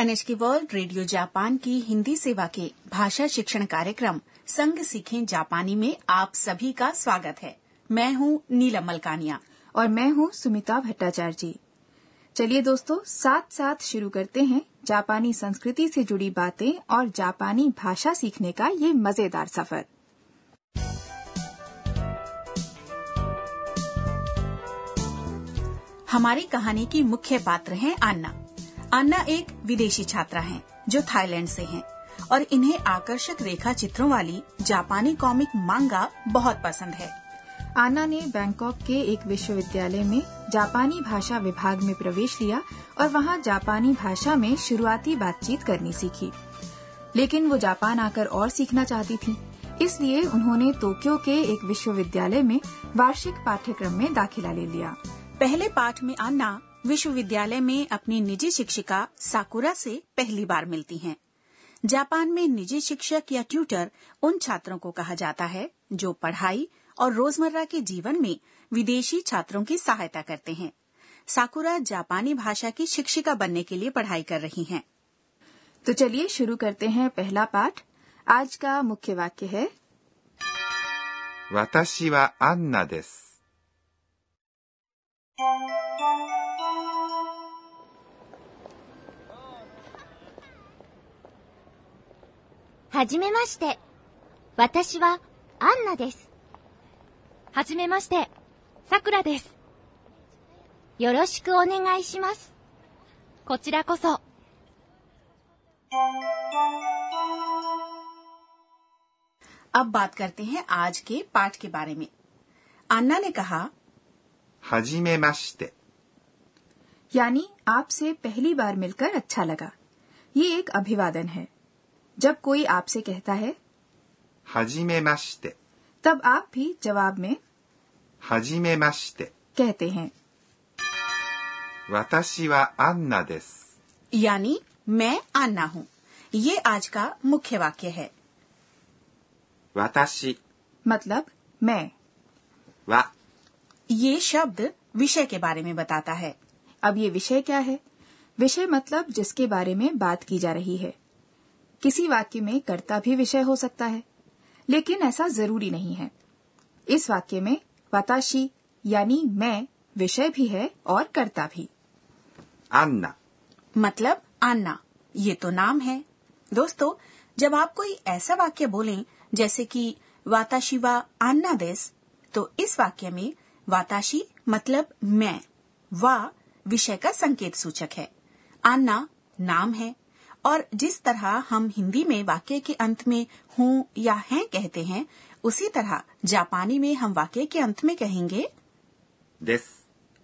NHK world radio Japan की हिंदी सेवा के भाषा शिक्षण कार्यक्रम संग सीखें जापानी में आप सभी का स्वागत है। मैं हूँ नीलम मलकानिया और मैं हूँ सुमिता भट्टाचार्य जी। चलिए दोस्तों, साथ साथ शुरू करते हैं जापानी संस्कृति से जुड़ी बातें और जापानी भाषा सीखने का ये मजेदार सफर। हमारी कहानी की मुख्य पात्र हैं अन्ना। अन्ना एक विदेशी छात्रा हैं जो थाईलैंड से हैं और इन्हें आकर्षक रेखा चित्रों वाली जापानी कॉमिक मांगा बहुत पसंद है। अन्ना ने बैंकॉक के एक विश्वविद्यालय में जापानी भाषा विभाग में प्रवेश लिया और वहाँ जापानी भाषा में शुरुआती बातचीत करनी सीखी। लेकिन वो जापान आकर और सीखना चाहती थी, इसलिए उन्होंने टोक्यो के एक विश्वविद्यालय में वार्षिक पाठ्यक्रम में दाखिला ले लिया। पहले पाठ में अन्ना विश्वविद्यालय में अपनी निजी शिक्षिका साकुरा से पहली बार मिलती हैं। जापान में निजी शिक्षक या ट्यूटर उन छात्रों को कहा जाता है जो पढ़ाई और रोजमर्रा के जीवन में विदेशी छात्रों की सहायता करते हैं। साकुरा जापानी भाषा की शिक्षिका बनने के लिए पढ़ाई कर रही हैं। तो चलिए शुरू करते हैं पहला पाठ। आज का मुख्य वाक्य है 私はアンナです。 はじめまして。私はアンナです。はじめまして。さくらです。よろしくお願いします。こちらこそ。 अब बात करते हैं आज के पाठ के बारे में। अन्ना ने कहा はじめまして。 यानी आपसे पहली बार मिलकर अच्छा लगा। ये एक अभिवादन है। जब कोई आपसे कहता है はじめまして、 तब आप भी जवाब में はじめまして。 कहते हैं। 私はアンナです。 यानी मैं अन्ना हूँ। ये आज का मुख्य वाक्य है। 私 मतलब मैं। は ये शब्द विषय के बारे में बताता है। अब ये विषय क्या है? विषय मतलब जिसके बारे में बात की जा रही है। किसी वाक्य में कर्ता भी विषय हो सकता है, लेकिन ऐसा जरूरी नहीं है। इस वाक्य में वाताशी यानी मैं विषय भी है और कर्ता भी। アンナ मतलब अन्ना, ये तो नाम है। दोस्तों, जब आप कोई ऐसा वाक्य बोलें जैसे कि वाताशी वा अन्ना देस, तो इस वाक्य में वाताशी मतलब मैं, वा विषय का संकेत सूचक है, अन्ना नाम है। और जिस तरह हम हिंदी में वाक्य के अंत में हूँ या हैं कहते हैं, उसी तरह जापानी में हम वाक्य के अंत में कहेंगे です。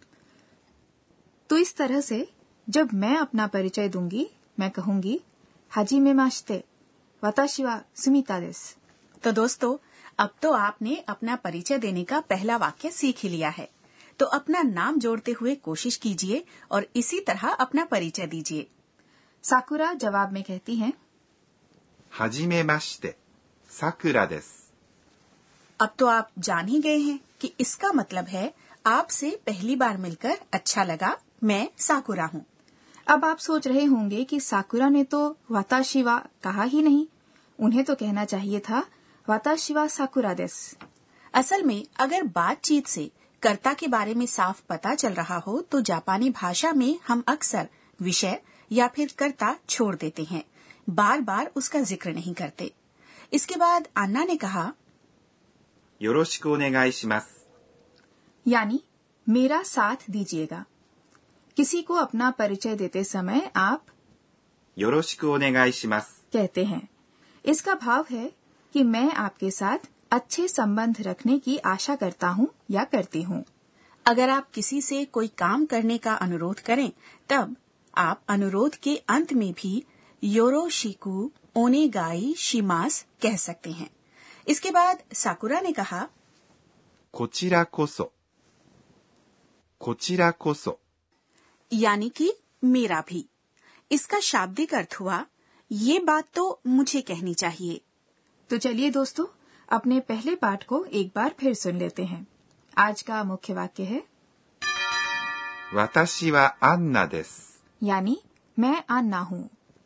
तो इस तरह से जब मैं अपना परिचय दूंगी, मैं कहूंगी हाजिमे माशिते, वाताशी वा सुमिता देस। तो दोस्तों, अब तो आपने अपना परिचय देने का पहला वाक्य सीख ही लिया है। तो अपना नाम जोड़ते हुए कोशिश कीजिए और इसी तरह अपना परिचय दीजिए। साकुरा जवाब में कहती हैं はじめまして、さくらです。 अब तो आप जान ही गए हैं कि इसका मतलब है आपसे पहली बार मिलकर अच्छा लगा, मैं साकुरा हूँ। अब आप सोच रहे होंगे कि साकुरा ने तो वाताशी वा कहा ही नहीं, उन्हें तो कहना चाहिए था वाताशी वा साकुरा देस। असल में अगर बातचीत से कर्ता के बारे में साफ पता चल रहा हो तो जापानी भाषा में हम अक्सर विषय या फिर कर्ता छोड़ देते हैं, बार बार उसका जिक्र नहीं करते। इसके बाद अन्ना ने कहा よろしくお願いします。 यानी मेरा साथ दीजिएगा। किसी को अपना परिचय देते समय आप よろしくお願いします。 कहते हैं। इसका भाव है कि मैं आपके साथ अच्छे संबंध रखने की आशा करता हूँ या करती हूँ। अगर आप किसी से कोई काम करने का अनुरोध करें, तब आप अनुरोध के अंत में भी योरोशिकु ओनेगाई शिमास कह सकते हैं। इसके बाद साकुरा ने कहा こちらこそ。こちらこそ。 यानी कि मेरा भी। इसका शाब्दिक अर्थ हुआ ये बात तो मुझे कहनी चाहिए। तो चलिए दोस्तों, अपने पहले पाठ को एक बार फिर सुन लेते हैं। आज का मुख्य वाक्य है 私はアンナです。 यानी मैं अन्ना हूँ।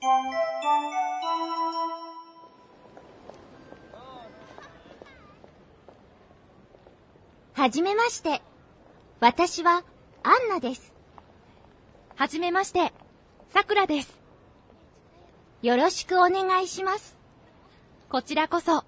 はじめまして。私はアンナです。はじめまして。さくらです。よろしくお願いします。こちらこそ。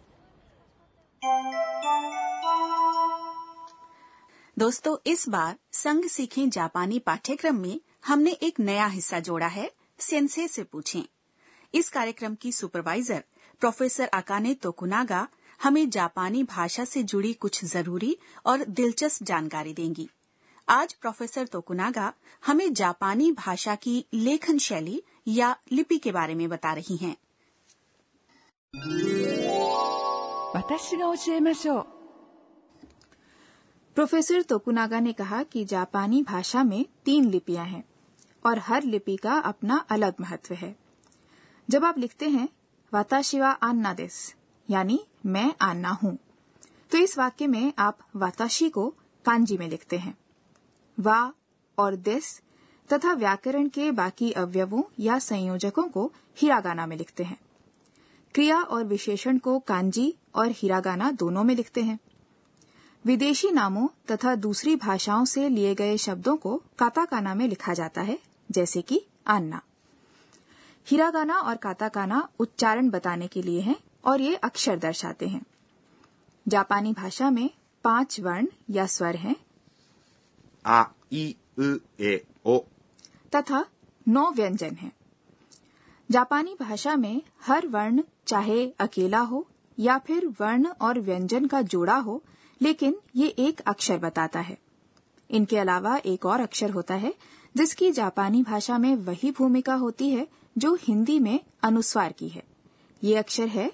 दोस्तों, इस बार संग सीखें जापानी पाठ्यक्रम में हमने एक नया हिस्सा जोड़ा है, सेंसे से पूछें। इस कार्यक्रम की सुपरवाइजर प्रोफेसर अकाने तोकुनागा हमें जापानी भाषा से जुड़ी कुछ जरूरी और दिलचस्प जानकारी देंगी। आज प्रोफेसर तोकुनागा हमें जापानी भाषा की लेखन शैली या लिपि के बारे में बता रही हैं। 私が教えましょう。 प्रोफेसर तोकुनागा ने कहा कि जापानी भाषा में 3 लिपियां हैं और हर लिपि का अपना अलग महत्व है। जब आप लिखते हैं वाताशी वा अन्ना देसु, यानी मैं आन्ना हूँ, तो इस वाक्य में आप वाताशी को कांजी में लिखते हैं। वा और देस तथा व्याकरण के बाकी अवयवों या संयोजकों को हिरागाना में लिखते हैं। क्रिया और विशेषण को कांजी और हिरागाना दोनों में लिखते हैं। विदेशी नामों तथा दूसरी भाषाओं से लिए गए शब्दों को काताकाना में लिखा जाता है, जैसे कि अन्ना। हिरागाना और काताकाना उच्चारण बताने के लिए हैं और ये अक्षर दर्शाते हैं। जापानी भाषा में 5 वर्ण या स्वर हैं आ, ई, उ, ए, ओ तथा 9 व्यंजन हैं। जापानी भाषा में हर वर्ण चाहे अकेला हो या फिर वर्ण और व्यंजन का जोड़ा हो, लेकिन ये एक अक्षर बताता है। इनके अलावा एक और अक्षर होता है जिसकी जापानी भाषा में वही भूमिका होती है जो हिंदी में अनुस्वार की है। ये अक्षर है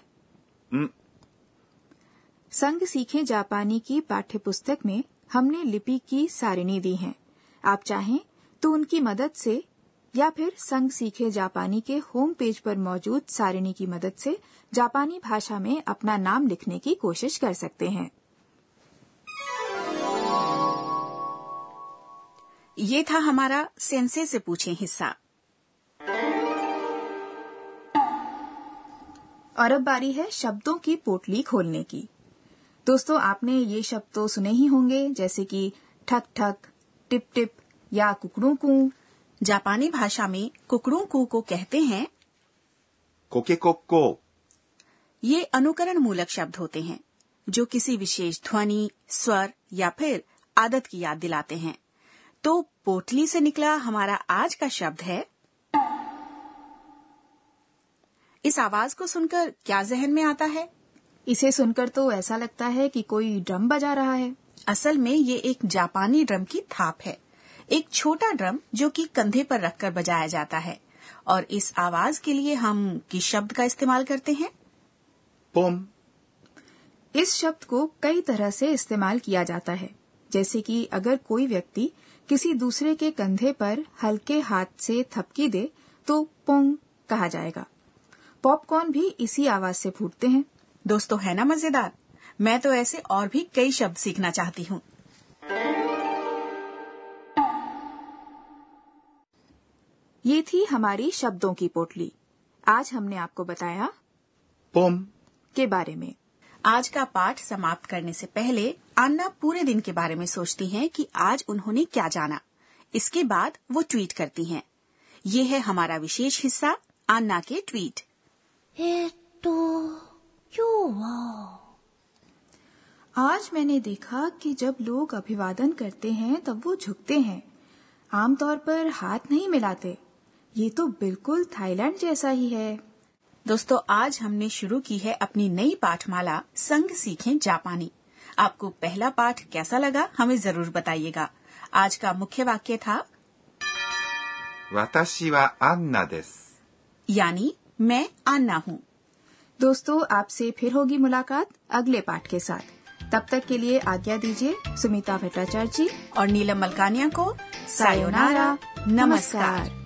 संग सीखें जापानी की पाठ्यपुस्तक में हमने लिपि की सारिणी दी है। आप चाहें तो उनकी मदद से या फिर संग सीखे जापानी के होम पेज पर मौजूद सारिणी की मदद से जापानी भाषा में अपना नाम लिखने की कोशिश कर सकते हैं। ये था हमारा सेंसे से पूछें हिस्सा। और अब बारी है शब्दों की पोटली खोलने की। दोस्तों, आपने ये शब्द तो सुने ही होंगे, जैसे कि ठक ठक, टिप टिप या कुकड़ू कू। जापानी भाषा में कुकड़ू कू को कहते हैं कोकेकोक्को। ये अनुकरण मूलक शब्द होते हैं जो किसी विशेष ध्वनि, स्वर या फिर आदत की याद दिलाते हैं। तो पोटली से निकला हमारा आज का शब्द है। इस आवाज को सुनकर क्या जहन में आता है? इसे सुनकर तो ऐसा लगता है कि कोई ड्रम बजा रहा है। असल में ये एक जापानी ड्रम की थाप है, एक छोटा ड्रम जो कि कंधे पर रखकर बजाया जाता है। और इस आवाज के लिए हम किस शब्द का इस्तेमाल करते हैं? पोम। इस शब्द को कई तरह से इस्तेमाल किया जाता है, जैसे कि अगर कोई व्यक्ति किसी दूसरे के कंधे पर हल्के हाथ से थपकी दे तो पोंग कहा जाएगा। पॉपकॉर्न भी इसी आवाज से फूटते हैं। दोस्तों, है ना मजेदार? मैं तो ऐसे और भी कई शब्द सीखना चाहती हूँ। ये थी हमारी शब्दों की पोटली। आज हमने आपको बताया पोम के बारे में। आज का पाठ समाप्त करने से पहले अन्ना पूरे दिन के बारे में सोचती हैं कि आज उन्होंने क्या जाना। इसके बाद वो ट्वीट करती हैं। ये है हमारा विशेष हिस्सा, अन्ना के ट्वीट। आज मैंने देखा कि जब लोग अभिवादन करते हैं तब वो झुकते हैं, आमतौर पर हाथ नहीं मिलाते। ये तो बिल्कुल थाईलैंड जैसा ही है। दोस्तों, आज हमने शुरू की है अपनी नई पाठमाला संग सीखें जापानी। आपको पहला पाठ कैसा लगा हमें जरूर बताइएगा। आज का मुख्य वाक्य था वाताशी वा अन्ना देसु, यानी मैं अन्ना हूँ। दोस्तों, आपसे फिर होगी मुलाकात अगले पाठ के साथ। तब तक के लिए आज्ञा दीजिए। सुमिता भट्टाचार्य जी और नीलम मलकानिया को सायोनारा, नमस्कार।